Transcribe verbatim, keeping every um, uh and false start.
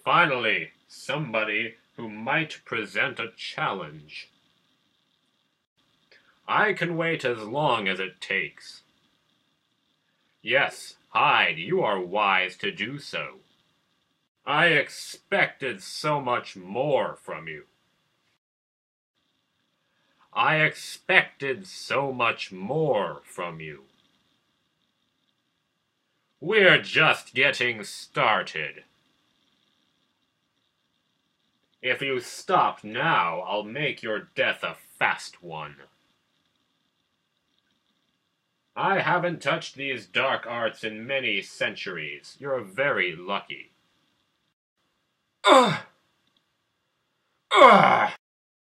Finally, somebody who might present a challenge. I can wait as long as it takes. Yes, Hyde, you are wise to do so. I expected so much more from you. I expected so much more from you. We're just getting started. If you stop now, I'll make your death a fast one. I haven't touched these dark arts in many centuries. You're very lucky. Ugh! Ugh!